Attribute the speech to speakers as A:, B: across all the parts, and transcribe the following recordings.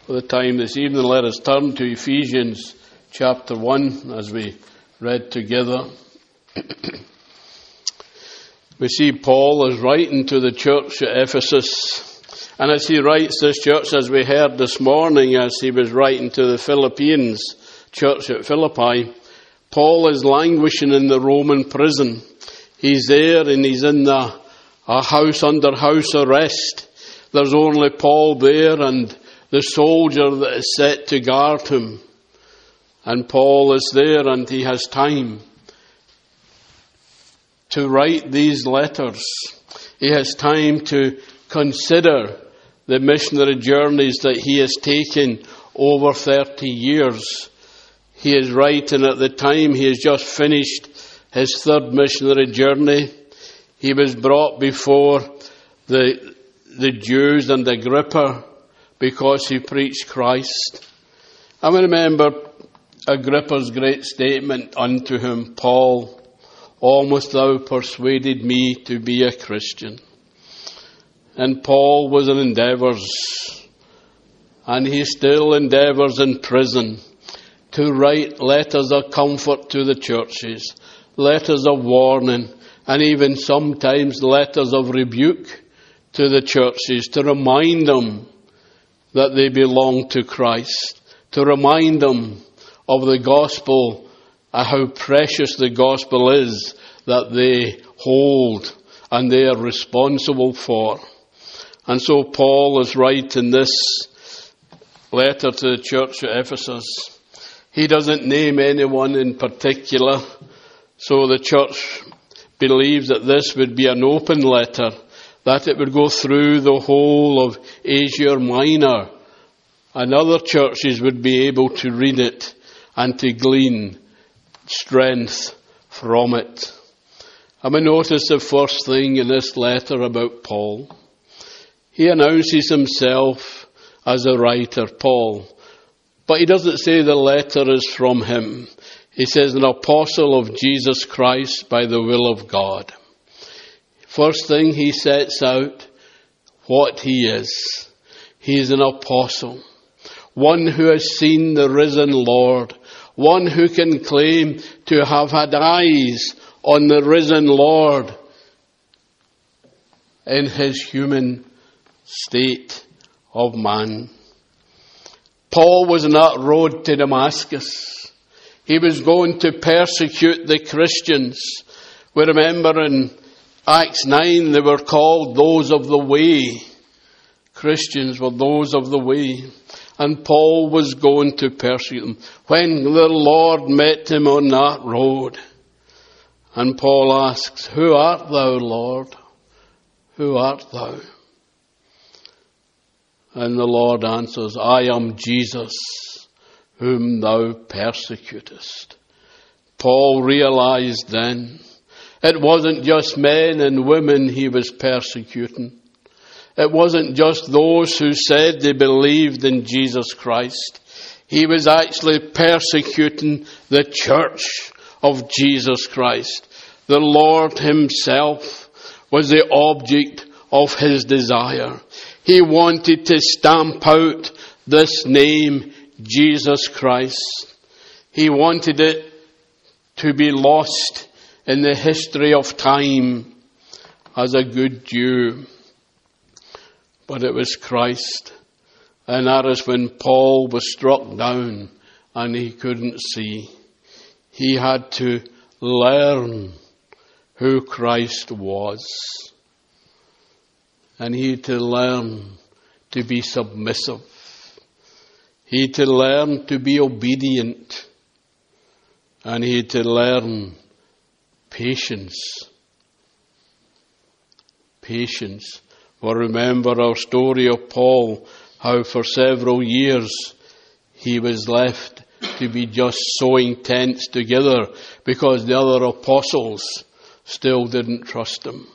A: For the time this evening, let us turn to Ephesians chapter 1 as we read together. We see Paul is writing to the church at Ephesus. And as he writes this church, as we heard this morning, as he was writing to the Philippians church at Philippi, Paul is languishing in the Roman prison. He's there and he's in a house under house arrest. There's only Paul there and the soldier that is set to guard him. And Paul is there and he has time to write these letters. He has time to consider the missionary journeys that he has taken over 30 years. He is writing at the time he has just finished his third missionary journey. He was brought before the Jews and Agrippa because he preached Christ. I remember Agrippa's great statement unto him, Paul, almost thou persuaded me to be a Christian. And Paul was in endeavours, and he still endeavours in prison to write letters of comfort to the churches, letters of warning, and even sometimes letters of rebuke to the churches to remind them that they belong to Christ, to remind them of the gospel, how precious the gospel is that they hold and they are responsible for. And so Paul is writing this letter to the church at Ephesus. He doesn't name anyone in particular, so the church believes that this would be an open letter, that it would go through the whole of Asia Minor, and other churches would be able to read it and to glean strength from it. And we notice the first thing in this letter about Paul. He announces himself as a writer, Paul, but he doesn't say the letter is from him. He says an apostle of Jesus Christ by the will of God. First thing he sets out what he is. He is an apostle. One who has seen the risen Lord. One who can claim to have had eyes on the risen Lord in his human state of man. Paul was on that road to Damascus. He was going to persecute the Christians. We remember in Acts 9, they were called those of the way. Christians were those of the way. And Paul was going to persecute them. When the Lord met him on that road, and Paul asks, who art thou, Lord? Who art thou? And the Lord answers, I am Jesus, whom thou persecutest. Paul realized then, it wasn't just men and women he was persecuting. It wasn't just those who said they believed in Jesus Christ. He was actually persecuting the church of Jesus Christ. The Lord himself was the object of his desire. He wanted to stamp out this name, Jesus Christ. He wanted it to be lost in the history of time as a good Jew. But it was Christ. And that is when Paul was struck down and he couldn't see. He had to learn who Christ was. And he had to learn to be submissive. He had to learn to be obedient. And he had to learn patience. Patience. Well, remember our story of Paul, how for several years he was left to be just sewing tents together because the other apostles still didn't trust him.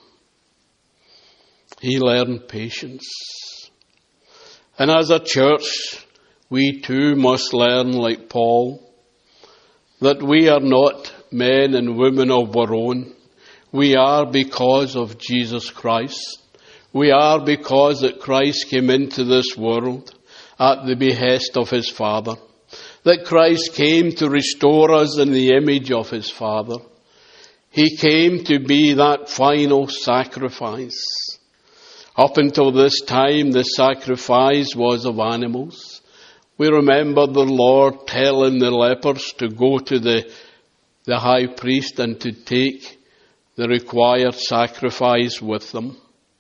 A: He learned patience. And as a church, we too must learn like Paul, that we are not men and women of our own. We are because of Jesus Christ. We are because that Christ came into this world at the behest of his Father. That Christ came to restore us in the image of his Father. He came to be that final sacrifice. Up until this time, the sacrifice was of animals. We remember the Lord telling the lepers to go to the high priest and to take the required sacrifice with them.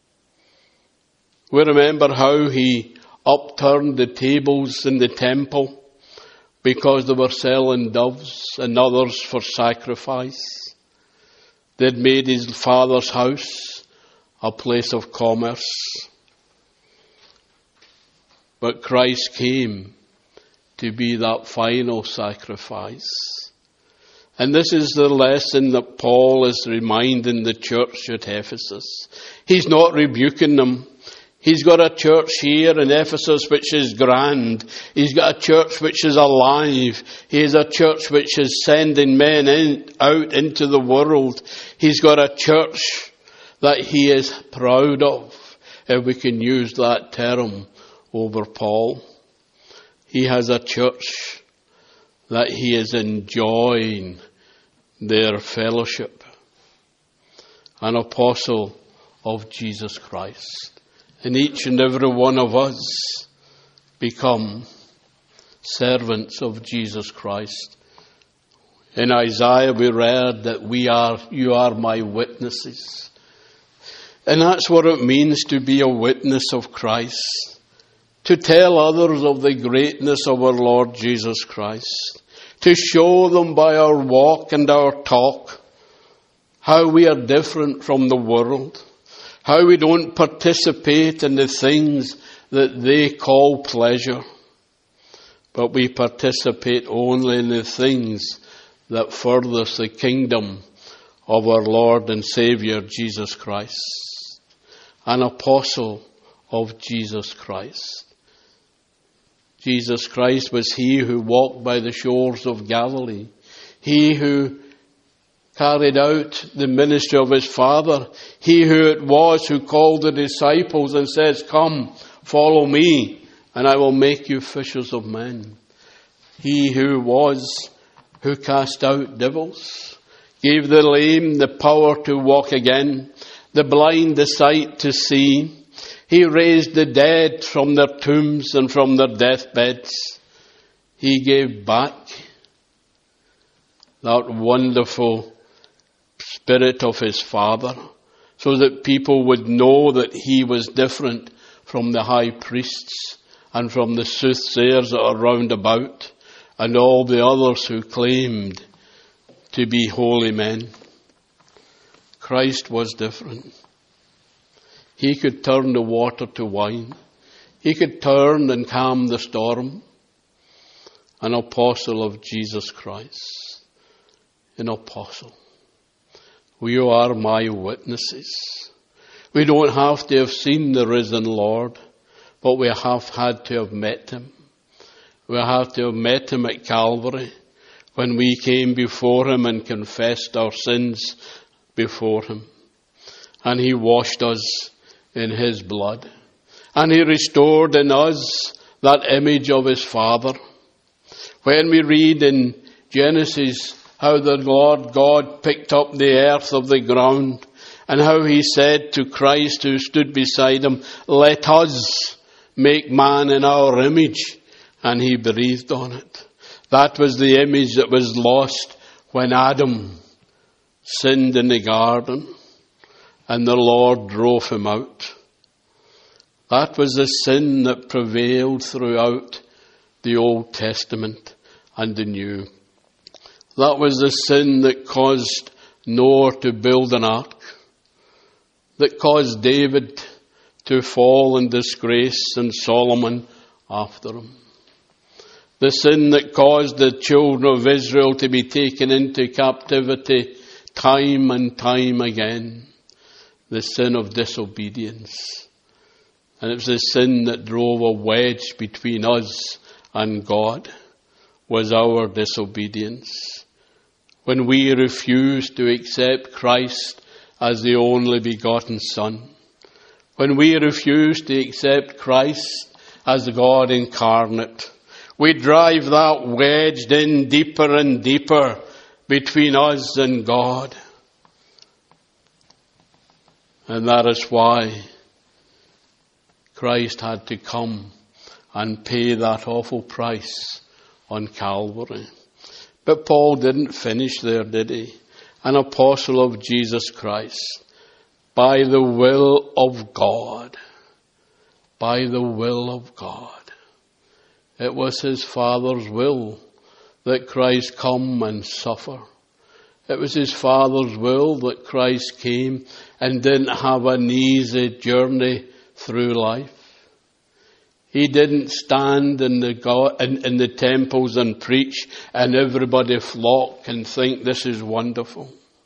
A: We remember how he upturned the tables in the temple because they were selling doves and others for sacrifice. They'd made his Father's house a place of commerce. But Christ came to be that final sacrifice. And this is the lesson that Paul is reminding the church at Ephesus. He's not rebuking them. He's got a church here in Ephesus which is grand. He's got a church which is alive. He has a church which is sending men out into the world. He's got a church that he is proud of, if we can use that term over Paul. He has a church that he is enjoying their fellowship. An apostle of Jesus Christ. And each and every one of us become servants of Jesus Christ. In Isaiah we read that you are my witnesses. And that's what it means to be a witness of Christ. To tell others of the greatness of our Lord Jesus Christ. To show them by our walk and our talk how we are different from the world. How we don't participate in the things that they call pleasure. But we participate only in the things that furthers the kingdom of our Lord and Saviour Jesus Christ. An apostle of Jesus Christ. Jesus Christ was he who walked by the shores of Galilee. He who carried out the ministry of his Father. He who it was who called the disciples and says, "Come, follow me, and I will make you fishers of men." He who cast out devils, gave the lame the power to walk again, the blind the sight to see. He raised the dead from their tombs and from their deathbeds. He gave back that wonderful Spirit of his Father, so that people would know that he was different from the high priests and from the soothsayers that are round about and all the others who claimed to be holy men. Christ was different. He could turn the water to wine. He could turn and calm the storm. An apostle of Jesus Christ. An apostle. You are my witnesses. We don't have to have seen the risen Lord, but we have had to have met him. We have to have met him at Calvary when we came before him and confessed our sins before him. And he washed us in his blood. And he restored in us that image of his Father. When we read in Genesis how the Lord God picked up the earth of the ground, and how he said to Christ who stood beside him, "Let us make man in our image," and he breathed on it. That was the image that was lost when Adam sinned in the garden, and the Lord drove him out. That was the sin that prevailed throughout the Old Testament and the New. That was the sin that caused Noah to build an ark, that caused David to fall in disgrace and Solomon after him. The sin that caused the children of Israel to be taken into captivity time and time again. The sin of disobedience. And it was the sin that drove a wedge between us and God, was our disobedience. When we refused to accept Christ as the only begotten Son. When we refused to accept Christ as God incarnate. We drive that wedged in deeper and deeper between us and God. And that is why Christ had to come and pay that awful price on Calvary. But Paul didn't finish there, did he? An apostle of Jesus Christ, by the will of God. By the will of God. It was his Father's will that Christ come and suffer. It was his Father's will that Christ came and didn't have an easy journey through life. He didn't stand in the temples and preach and everybody flock and think this is wonderful.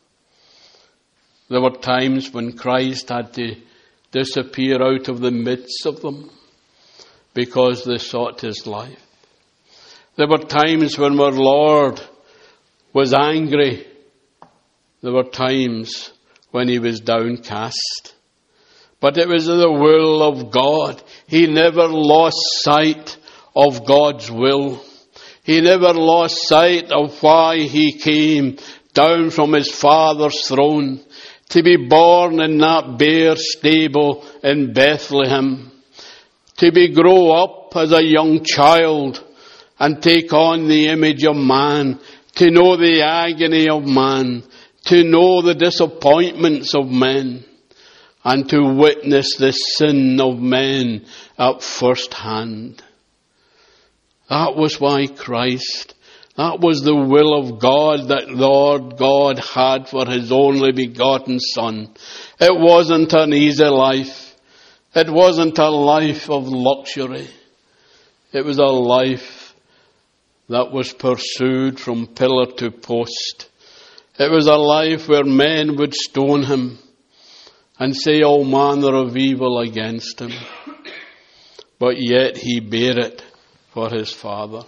A: There were times when Christ had to disappear out of the midst of them because they sought his life. There were times when our Lord was angry. There were times when he was downcast. But it was the will of God. He never lost sight of God's will. He never lost sight of why he came down from his Father's throne to be born in that bare stable in Bethlehem, to grow up as a young child and take on the image of man, to know the agony of man, to know the disappointments of men, and to witness the sin of men at first hand. That was why Christ, that was the will of God that Lord God had for his only begotten Son. It wasn't an easy life. It wasn't a life of luxury. It was a life that was pursued from pillar to post. It was a life where men would stone him and say all manner of evil against him. But yet he bare it for his Father.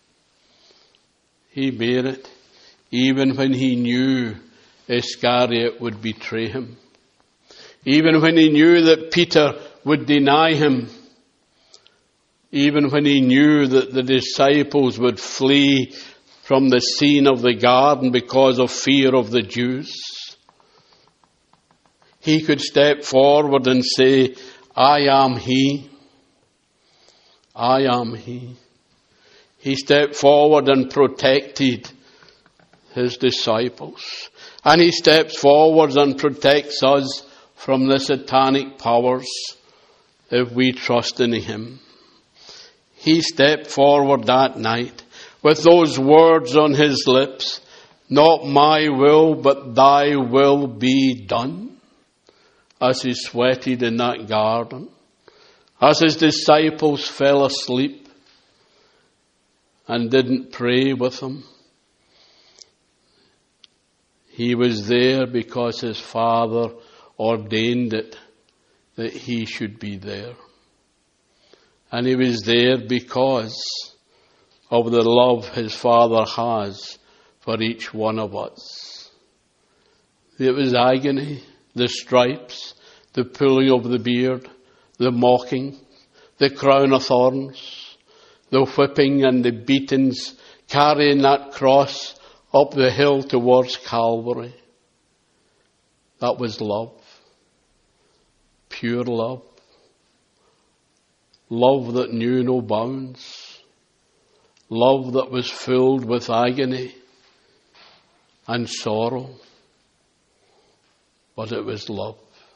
A: He bare it even when he knew Iscariot would betray him. Even when he knew that Peter would deny him. Even when he knew that the disciples would flee from the scene of the garden because of fear of the Jews. He could step forward and say, I am he. I am he. He stepped forward and protected his disciples. And he steps forward and protects us from the satanic powers if we trust in him. He stepped forward that night with those words on his lips, not my will, but thy will be done, as he sweated in that garden, as his disciples fell asleep and didn't pray with him. He was there because his Father ordained it that he should be there. And he was there because of the love his Father has for each one of us. It was agony, the stripes, the pulling of the beard, the mocking, the crown of thorns, the whipping and the beatings, carrying that cross up the hill towards Calvary. That was love. Pure love. Love that knew no bounds. Love that was filled with agony and sorrow. But it was love.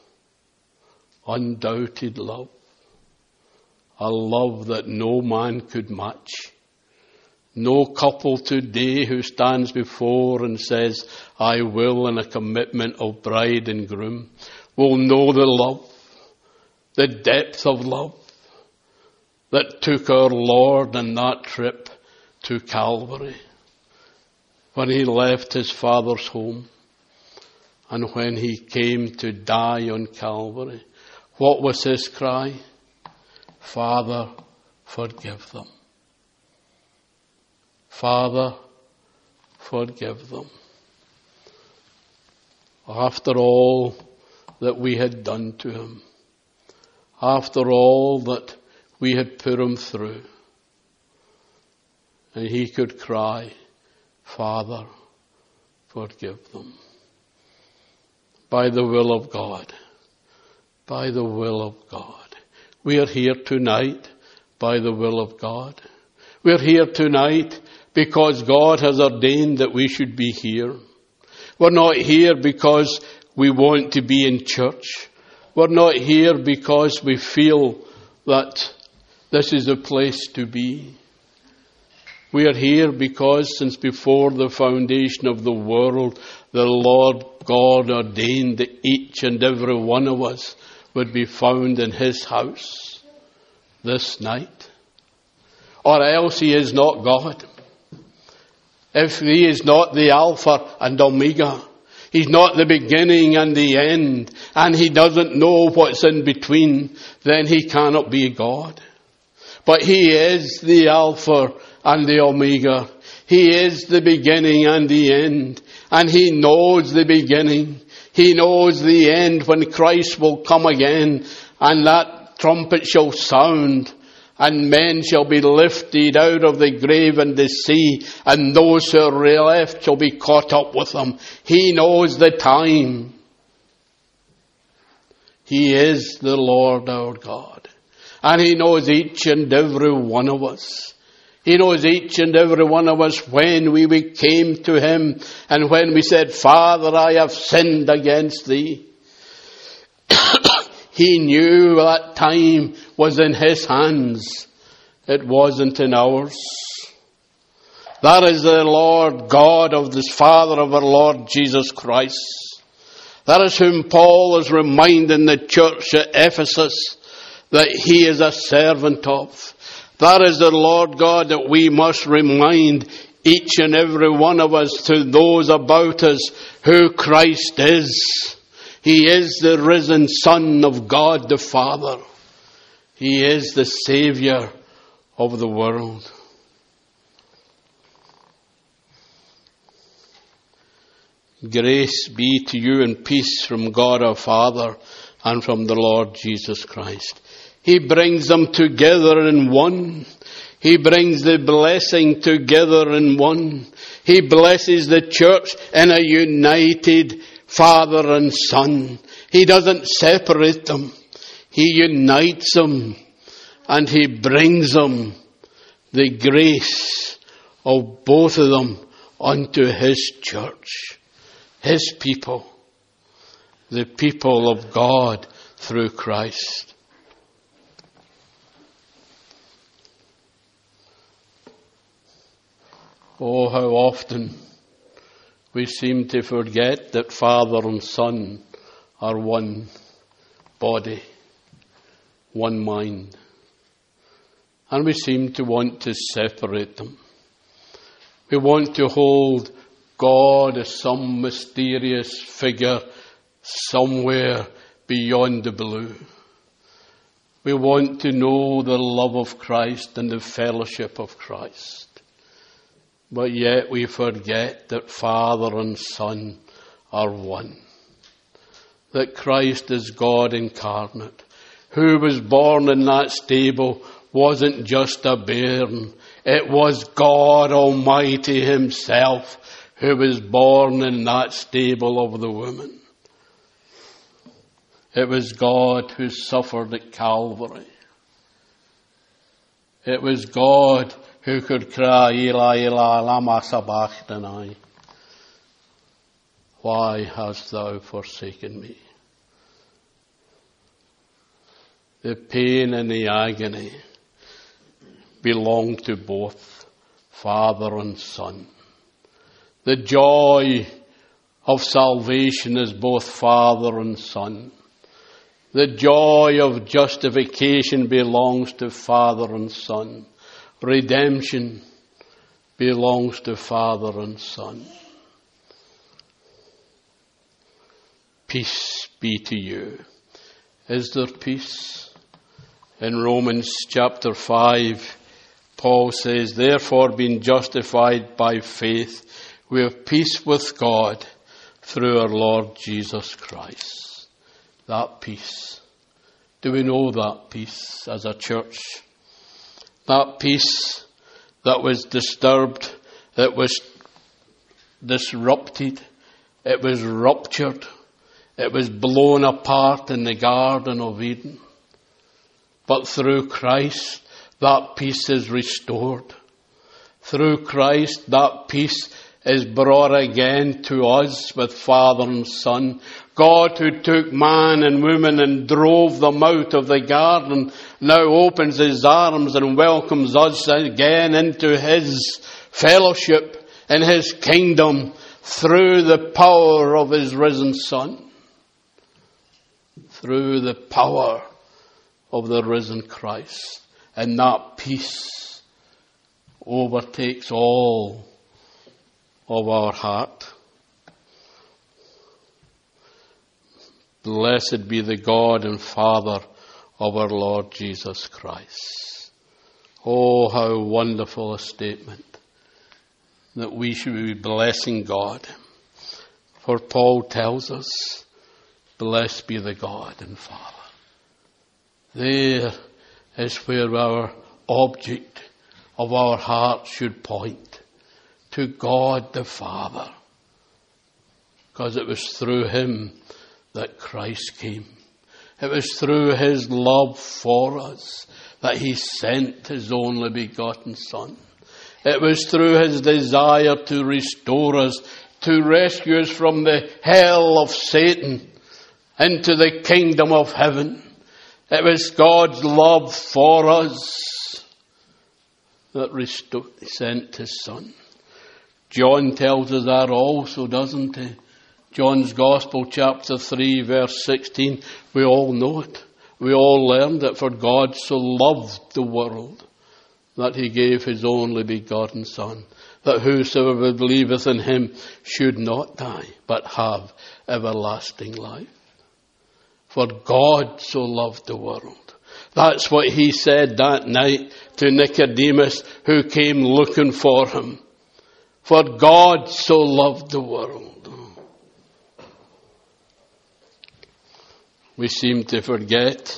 A: Undoubted love. A love that no man could match. No couple today who stands before and says, I will, in a commitment of bride and groom, will know the love, the depth of love that took our Lord on that trip to Calvary, when he left his Father's home and when he came to die on Calvary. What was his cry? Father, forgive them. Father, forgive them. After all that we had done to him, after all that we had put him through. And he could cry, Father, forgive them. By the will of God. By the will of God. We are here tonight by the will of God. We are here tonight because God has ordained that we should be here. We're not here because we want to be in church. We're not here because we feel that this is a place to be. We are here because since before the foundation of the world, the Lord God ordained that each and every one of us would be found in his house this night. Or else he is not God. If he is not the Alpha and Omega, he's not the beginning and the end, and he doesn't know what's in between, then he cannot be God. But he is the Alpha and the Omega. He is the beginning and the end. And he knows the beginning. He knows the end when Christ will come again. And that trumpet shall sound. And men shall be lifted out of the grave and the sea. And those who are left shall be caught up with them. He knows the time. He is the Lord our God. And he knows each and every one of us. He knows each and every one of us when we came to him and when we said, Father, I have sinned against thee. He knew that time was in his hands. It wasn't in ours. That is the Lord God of this Father of our Lord Jesus Christ. That is whom Paul is reminding the church at Ephesus that he is a servant of. That is the Lord God that we must remind each and every one of us to those about us who Christ is. He is the risen Son of God the Father. He is the Saviour of the world. Grace be to you and peace from God our Father and from the Lord Jesus Christ. He brings them together in one. He brings the blessing together in one. He blesses the church in a united Father and Son. He doesn't separate them. He unites them and he brings them the grace of both of them unto his church, his people, the people of God through Christ. Oh, how often we seem to forget that Father and Son are one body, one mind. And we seem to want to separate them. We want to hold God as some mysterious figure somewhere beyond the blue. We want to know the love of Christ and the fellowship of Christ. But yet we forget that Father and Son are one. That Christ is God incarnate. Who was born in that stable wasn't just a bairn. It was God Almighty himself who was born in that stable of the woman. It was God who suffered at Calvary. It was God who could cry, Eli, Eli, lama sabachthani. Why hast thou forsaken me? The pain and the agony belong to both Father and Son. The joy of salvation is both Father and Son. The joy of justification belongs to Father and Son. Redemption belongs to Father and Son. Peace be to you. Is there peace? In Romans chapter 5, Paul says, therefore, being justified by faith, we have peace with God through our Lord Jesus Christ. That peace. Do we know that peace as a church? That peace that was disturbed, it was disrupted, it was ruptured, it was blown apart in the Garden of Eden. But through Christ, that peace is restored. Through Christ, that peace is brought again to us with Father and Son. God, who took man and woman and drove them out of the garden, now opens his arms and welcomes us again into his fellowship in his kingdom through the power of his risen Son. Through the power of the risen Christ. And that peace overtakes all of our heart. Blessed be the God and Father of our Lord Jesus Christ. Oh, how wonderful a statement that we should be blessing God. For Paul tells us, blessed be the God and Father. There is where our object of our heart should point, to God the Father. Because it was through him that Christ came. It was through his love for us that he sent his only begotten Son. It was through his desire to restore us, to rescue us from the hell of Satan into the kingdom of heaven. It was God's love for us that sent his Son. John tells us that also, doesn't he? John's Gospel, chapter 3, verse 16. We all know it. We all learned it. For God so loved the world that he gave his only begotten Son, that whosoever believeth in him should not die, but have everlasting life. For God so loved the world. That's what he said that night to Nicodemus, who came looking for him. For God so loved the world. We seem to forget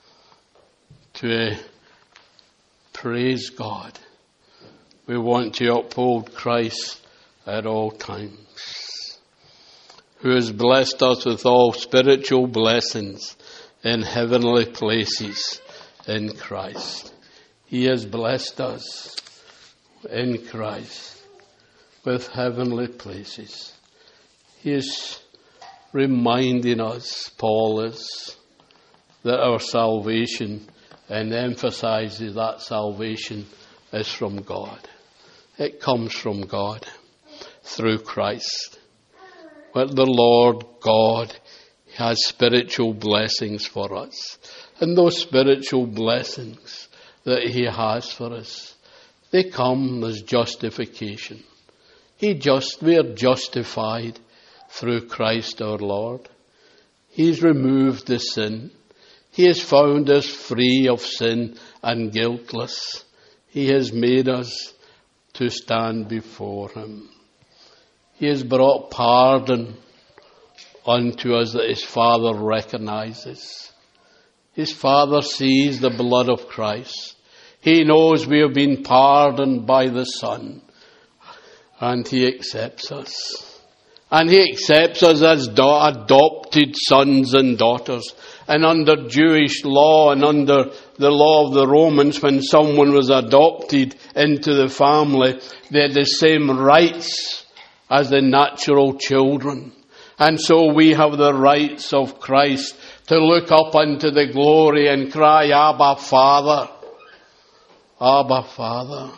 A: to praise God. We want to uphold Christ at all times, who has blessed us with all spiritual blessings in heavenly places in Christ. He has blessed us in Christ with heavenly places. He is reminding us, Paul is, that our salvation, and emphasizes that salvation is from God. It comes from God through Christ. But the Lord God has spiritual blessings for us. And those spiritual blessings that he has for us, they come as justification. We are justified through Christ our Lord. He's removed the sin. He has found us free of sin and guiltless. He has made us to stand before him. He has brought pardon unto us that his Father recognizes. His Father sees the blood of Christ. He knows we have been pardoned by the Son. And he accepts us. And he accepts us as adopted sons and daughters. And under Jewish law and under the law of the Romans, when someone was adopted into the family, they had the same rights as the natural children. And so we have the rights of Christ to look up unto the glory and cry, Abba, Father. Abba, Father.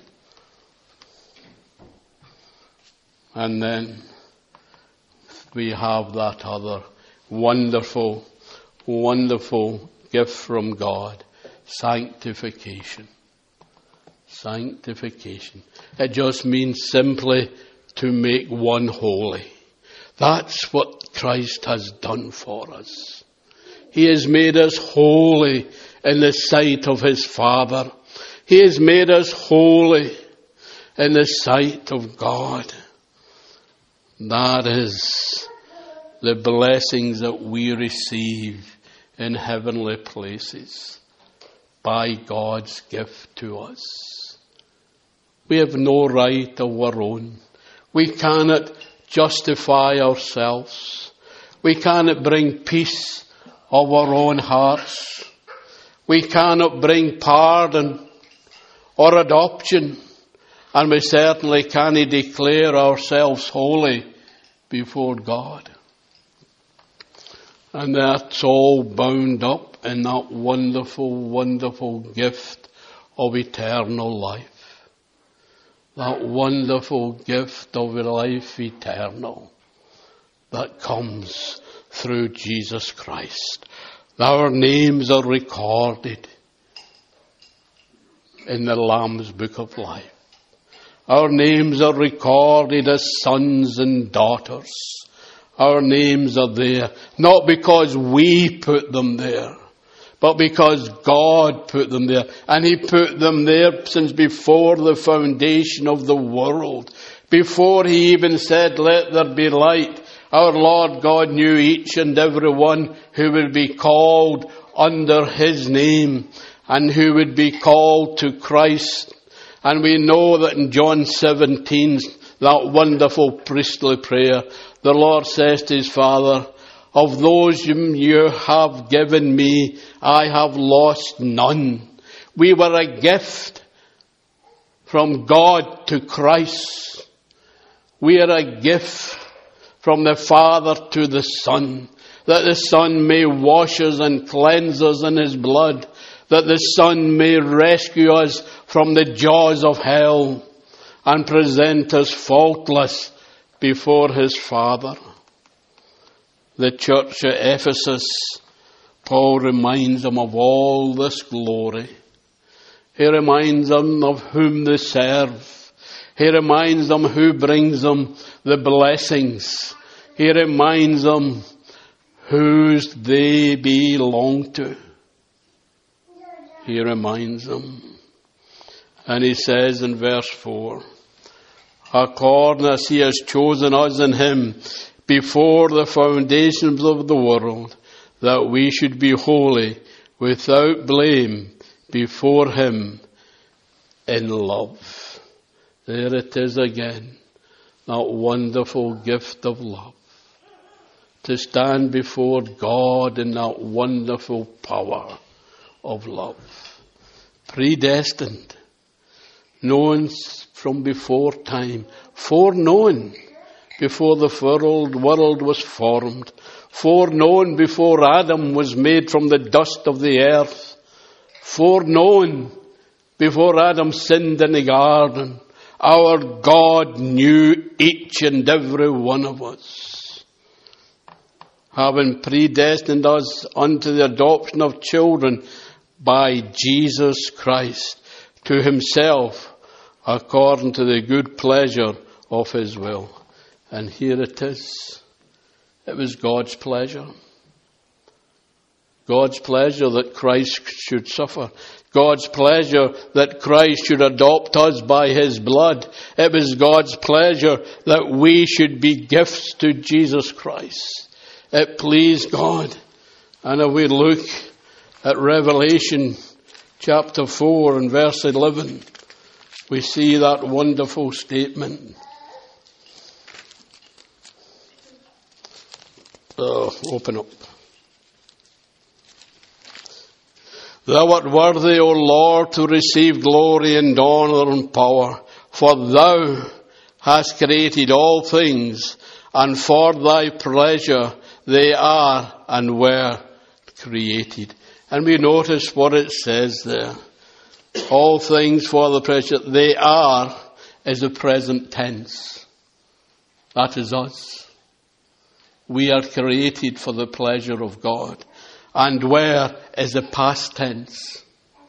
A: And then we have that other wonderful, wonderful gift from God. Sanctification. Sanctification. It just means simply to make one holy. That's what Christ has done for us. He has made us holy in the sight of his Father. He has made us holy in the sight of God. That is the blessings that we receive in heavenly places. by God's gift to us. We have no right of our own. We cannot justify ourselves. We cannot bring peace of our own hearts. We cannot bring pardon or adoption. And we certainly cannot declare ourselves holy before God. And that's all bound up in that wonderful, wonderful gift of eternal life. That wonderful gift of life eternal that comes through Jesus Christ. Our names are recorded in the Lamb's Book of Life. Our names are recorded as sons and daughters. Our names are there, not because we put them there, but because God put them there. And He put them there since before the foundation of the world. Before He even said, "Let there be light," our Lord God knew each and every one who would be called under His name and who would be called to Christ. And we know that in John 17, that wonderful priestly prayer, the Lord says to His Father, "Of those whom you have given me, I have lost none." We were a gift from God to Christ. We are a gift from the Father to the Son, that the Son may wash us and cleanse us in His blood, that the Son may rescue us from the jaws of hell and present us faultless before His Father. The church at Ephesus, Paul reminds them of all this glory. He reminds them of whom they serve. He reminds them who brings them the blessings. He reminds them whose they belong to. He reminds them. And he says in verse 4, "According as He has chosen us in Him before the foundations of the world, that we should be holy, without blame, before Him in love." There it is again, that wonderful gift of love. To stand before God in that wonderful power of love. Predestined, known from before time, foreknown before the world was formed, foreknown before Adam was made from the dust of the earth, foreknown before Adam sinned in the garden. Our God knew each and every one of us, having predestined us unto the adoption of children by Jesus Christ to Himself, according to the good pleasure of His will. And here it is. It was God's pleasure. God's pleasure that Christ should suffer. God's pleasure that Christ should adopt us by His blood. It was God's pleasure that we should be gifts to Jesus Christ. It pleased God. And if we look at Revelation chapter 4 and verse 11, we see that wonderful statement. Open up. "Thou art worthy, O Lord, to receive glory and honor and power, for Thou hast created all things, and for Thy pleasure they are and were created." And we notice what it says there. All things for the pleasure they are is the present tense. That is us. We are created for the pleasure of God. And where is the past tense?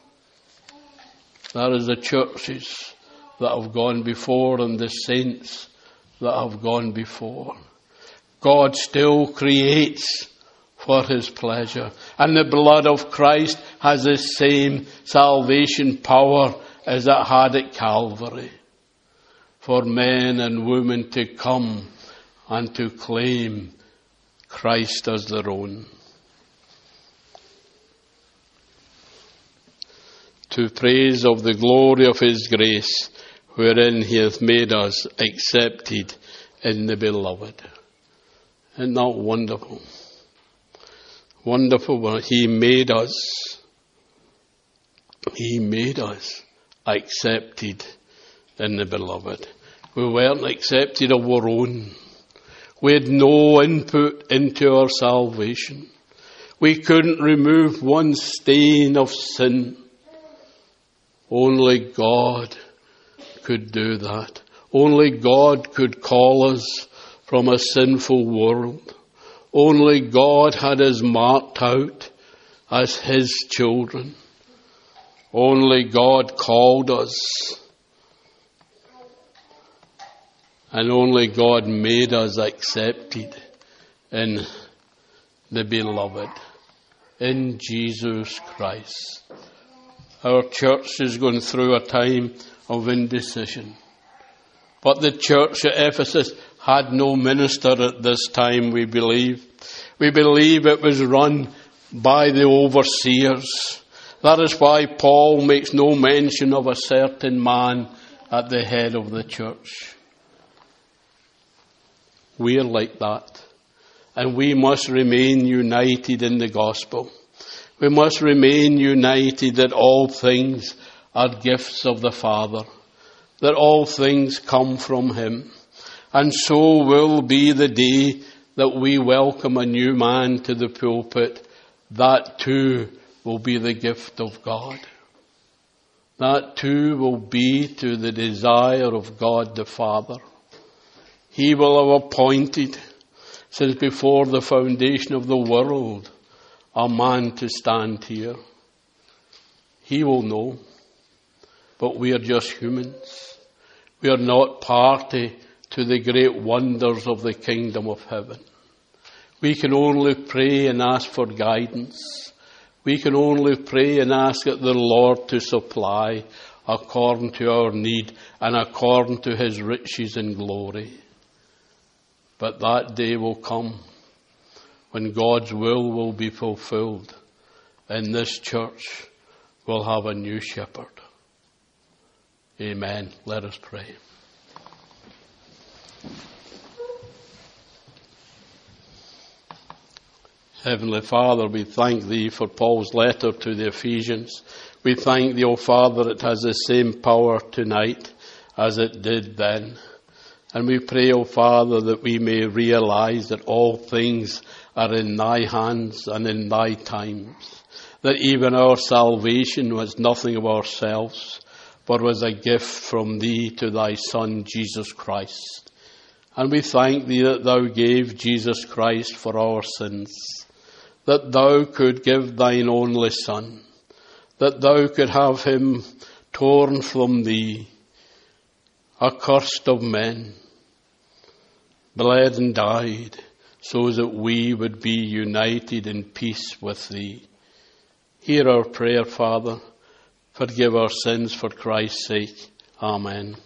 A: That is the churches that have gone before and the saints that have gone before. God still creates for His pleasure. And the blood of Christ has the same salvation power as it had at Calvary. For men and women to come and to claim Christ as their own. to praise of the glory of his grace, wherein he hath made us accepted in the beloved. Isn't that wonderful? Wonderful what he made us. He made us accepted in the beloved. We weren't accepted of our own. We had no input into our salvation. We couldn't remove one stain of sin. Only God could do that. Only God could call us from a sinful world. Only God had us marked out as his children. Only God called us. And only God made us accepted in the beloved, in Jesus Christ. Our church is going through a time of indecision. But the church at Ephesus had no minister at this time, we believe. We believe it was run by the overseers. That is why Paul makes no mention of a certain man at the head of the church. We are like that. And we must remain united in the gospel. We must remain united that all things are gifts of the Father, that all things come from him. And so will be the day that we welcome a new man to the pulpit. That too will be the gift of God. That too will be to the desire of God the Father. He will have appointed, since before the foundation of the world, a man to stand here. He will know. But we are just humans. We are not party to the great wonders of the kingdom of heaven. We can only pray and ask for guidance. We can only pray and ask the Lord to supply according to our need and according to his riches and glory. But that day will come when God's will be fulfilled, and this church will have a new shepherd. Amen. Let us pray. Heavenly Father, we thank thee for Paul's letter to the Ephesians. We thank thee, O Father, it has the same power tonight as it did then. And we pray, O Father, that we may realize that all things are in thy hands and in thy times. That even our salvation was nothing of ourselves, but was a gift from thee to thy Son, Jesus Christ. And we thank thee that thou gave Jesus Christ for our sins, that thou could give thine only Son, that thou could have him torn from thee, accursed of men, bled and died, so that we would be united in peace with thee. Hear our prayer, Father. Forgive our sins for Christ's sake. Amen.